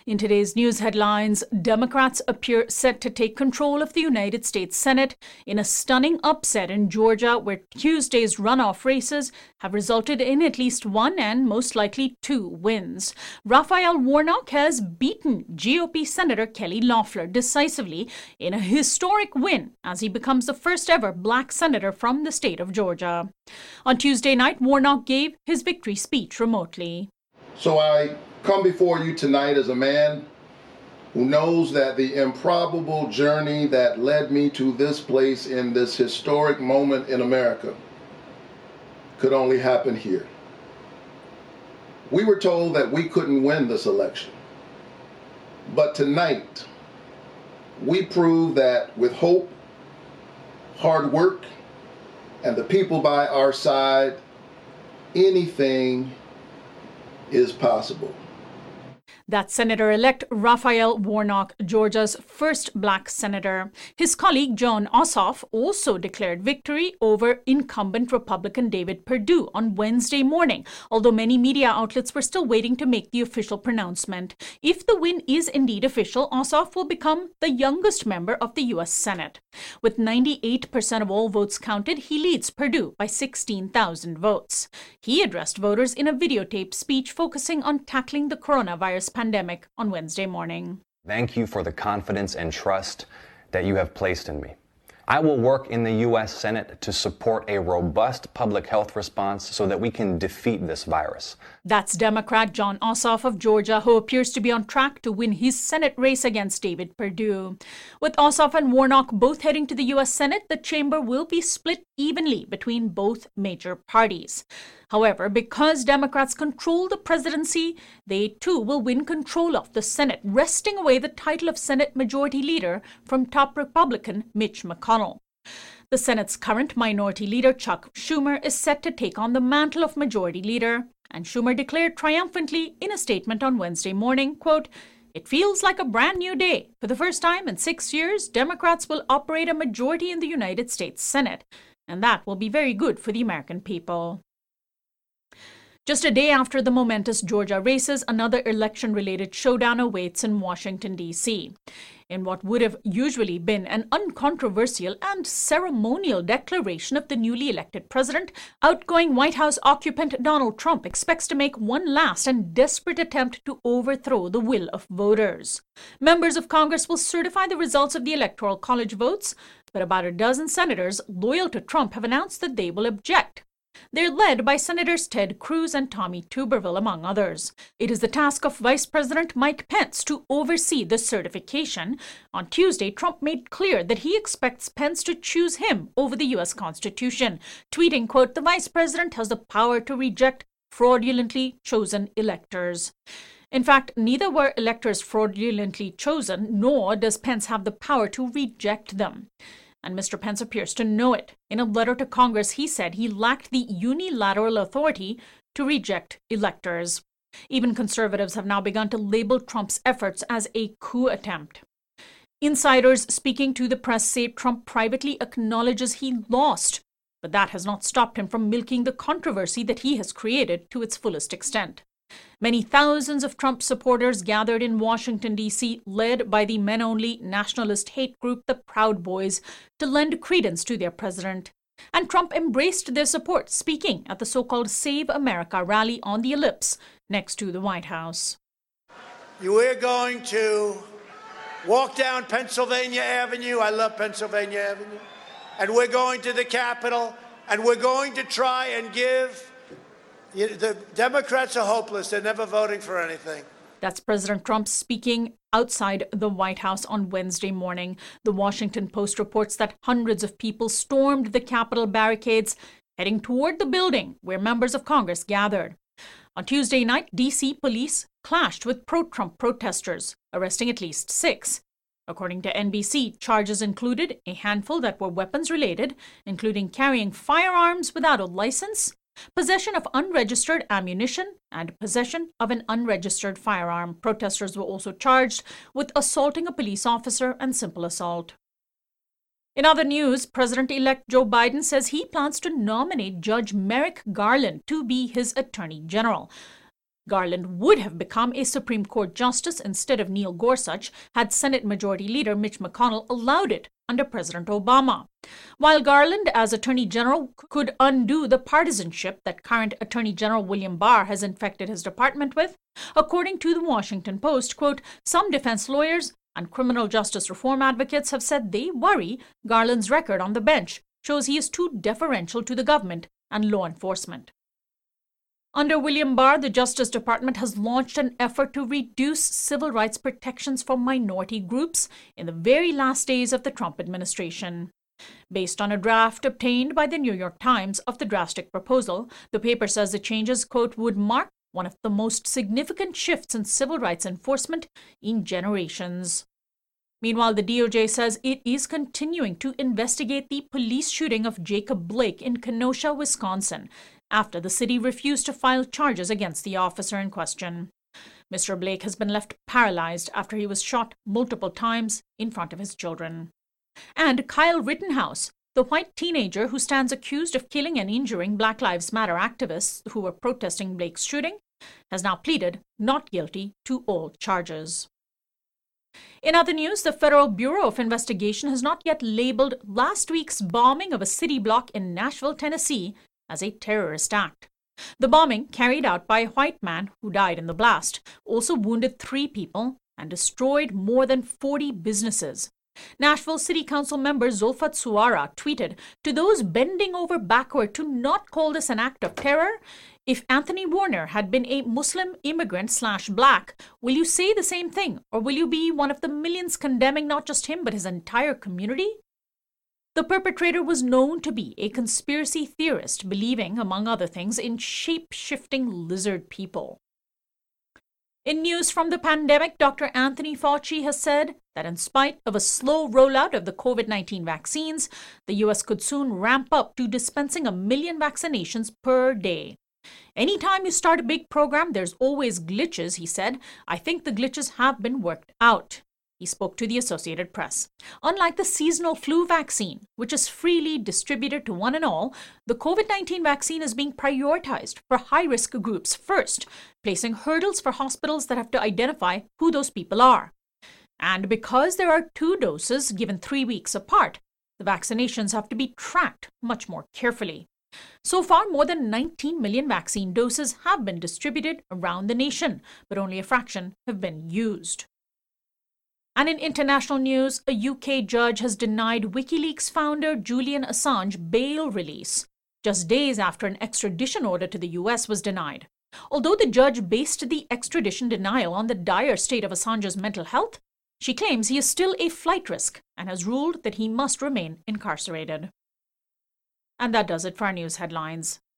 In today's news headlines, Democrats appear set to take control of the United States Senate in a stunning upset in Georgia, where Tuesday's runoff races have resulted in at least one and most likely two wins. Raphael Warnock has beaten GOP Senator Kelly Loeffler decisively in a historic win as he becomes the first ever black senator from the state of Georgia. On Tuesday night, Warnock gave his victory speech remotely. So I come before you tonight as a man who knows that the improbable journey that led me to this place in this historic moment in America could only happen here. We were told that we couldn't win this election, but tonight we prove that with hope, hard work, and the people by our side, anything is possible. That's Senator-elect Raphael Warnock, Georgia's first black senator. His colleague Jon Ossoff also declared victory over incumbent Republican David Perdue on Wednesday morning, although many media outlets were still waiting to make the official pronouncement. If the win is indeed official, Ossoff will become the youngest member of the U.S. Senate. With 98% of all votes counted, he leads Perdue by 16,000 votes. He addressed voters in a videotaped speech focusing on tackling the coronavirus pandemic on Wednesday morning. Thank you for the confidence and trust that you have placed in me. I will work in the U.S. Senate to support a robust public health response so that we can defeat this virus. That's Democrat Jon Ossoff of Georgia, who appears to be on track to win his Senate race against David Perdue. With Ossoff and Warnock both heading to the U.S. Senate, the chamber will be split evenly between both major parties. However, because Democrats control the presidency, they too will win control of the Senate, wresting away the title of Senate Majority Leader from top Republican Mitch McConnell. The Senate's current Minority Leader, Chuck Schumer, is set to take on the mantle of Majority Leader, and Schumer declared triumphantly in a statement on Wednesday morning, quote, "It feels like a brand new day. For the first time in 6 years, Democrats will operate a majority in the United States Senate, and that will be very good for the American people." Just a day after the momentous Georgia races, another election-related showdown awaits in Washington, D.C. In what would have usually been an uncontroversial and ceremonial declaration of the newly elected president, outgoing White House occupant Donald Trump expects to make one last and desperate attempt to overthrow the will of voters. Members of Congress will certify the results of the Electoral College votes, but about a dozen senators loyal to Trump have announced that they will object. They're led by Senators Ted Cruz and Tommy Tuberville, among others. It is the task of Vice President Mike Pence to oversee the certification. On Tuesday, Trump made clear that he expects Pence to choose him over the U.S. Constitution, tweeting, quote, "The Vice President has the power to reject fraudulently chosen electors." In fact, neither were electors fraudulently chosen, nor does Pence have the power to reject them. And Mr. Pence appears to know it. In a letter to Congress, he said he lacked the unilateral authority to reject electors. Even conservatives have now begun to label Trump's efforts as a coup attempt. Insiders speaking to the press say Trump privately acknowledges he lost, but that has not stopped him from milking the controversy that he has created to its fullest extent. Many thousands of Trump supporters gathered in Washington, D.C., led by the men-only nationalist hate group, the Proud Boys, to lend credence to their president. And Trump embraced their support, speaking at the so-called Save America rally on the Ellipse next to the White House. We're going to walk down Pennsylvania Avenue. I love Pennsylvania Avenue. And we're going to the Capitol, and we're going to try and give... The Democrats are hopeless. They're never voting for anything. That's President Trump speaking outside the White House on Wednesday morning. The Washington Post reports that hundreds of people stormed the Capitol barricades, heading toward the building where members of Congress gathered. On Tuesday night, D.C. police clashed with pro-Trump protesters, arresting at least 6. According to NBC, charges included a handful that were weapons-related, including carrying firearms without a license, possession of unregistered ammunition, and possession of an unregistered firearm. Protesters were also charged with assaulting a police officer and simple assault. In other news, President-elect Joe Biden says he plans to nominate Judge Merrick Garland to be his attorney general. Garland would have become a Supreme Court justice instead of Neil Gorsuch had Senate Majority Leader Mitch McConnell allowed it under President Obama. While Garland, as Attorney General, could undo the partisanship that current Attorney General William Barr has infected his department with, according to the Washington Post, quote, some defense lawyers and criminal justice reform advocates have said they worry Garland's record on the bench shows he is too deferential to the government and law enforcement. Under William Barr, the Justice Department has launched an effort to reduce civil rights protections for minority groups in the very last days of the Trump administration. Based on a draft obtained by the New York Times of the drastic proposal, the paper says the changes, quote, would mark one of the most significant shifts in civil rights enforcement in generations. Meanwhile, the DOJ says it is continuing to investigate the police shooting of Jacob Blake in Kenosha, Wisconsin, after the city refused to file charges against the officer in question. Mr. Blake has been left paralyzed after he was shot multiple times in front of his children. And Kyle Rittenhouse, the white teenager who stands accused of killing and injuring Black Lives Matter activists who were protesting Blake's shooting, has now pleaded not guilty to all charges. In other news, the Federal Bureau of Investigation has not yet labeled last week's bombing of a city block in Nashville, Tennessee, as a terrorist act. The bombing, carried out by a white man who died in the blast, also wounded 3 people and destroyed more than 40 businesses. Nashville City Council member Zulfat Suara tweeted, to those bending over backward to not call this an act of terror, if Anthony Warner had been a Muslim immigrant/black, will you say the same thing, or will you be one of the millions condemning not just him but his entire community? The perpetrator was known to be a conspiracy theorist, believing, among other things, in shape-shifting lizard people. In news from the pandemic, Dr. Anthony Fauci has said that in spite of a slow rollout of the COVID-19 vaccines, the U.S. could soon ramp up to dispensing 1 million vaccinations per day. Anytime you start a big program, there's always glitches, he said. I think the glitches have been worked out. He spoke to the Associated Press. Unlike the seasonal flu vaccine, which is freely distributed to one and all, the COVID-19 vaccine is being prioritized for high-risk groups first, placing hurdles for hospitals that have to identify who those people are. And because there are 2 doses given 3 weeks apart, the vaccinations have to be tracked much more carefully. So far, more than 19 million vaccine doses have been distributed around the nation, but only a fraction have been used. And in international news, a UK judge has denied WikiLeaks founder Julian Assange bail release, just days after an extradition order to the US was denied. Although the judge based the extradition denial on the dire state of Assange's mental health, she claims he is still a flight risk and has ruled that he must remain incarcerated. And that does it for our news headlines.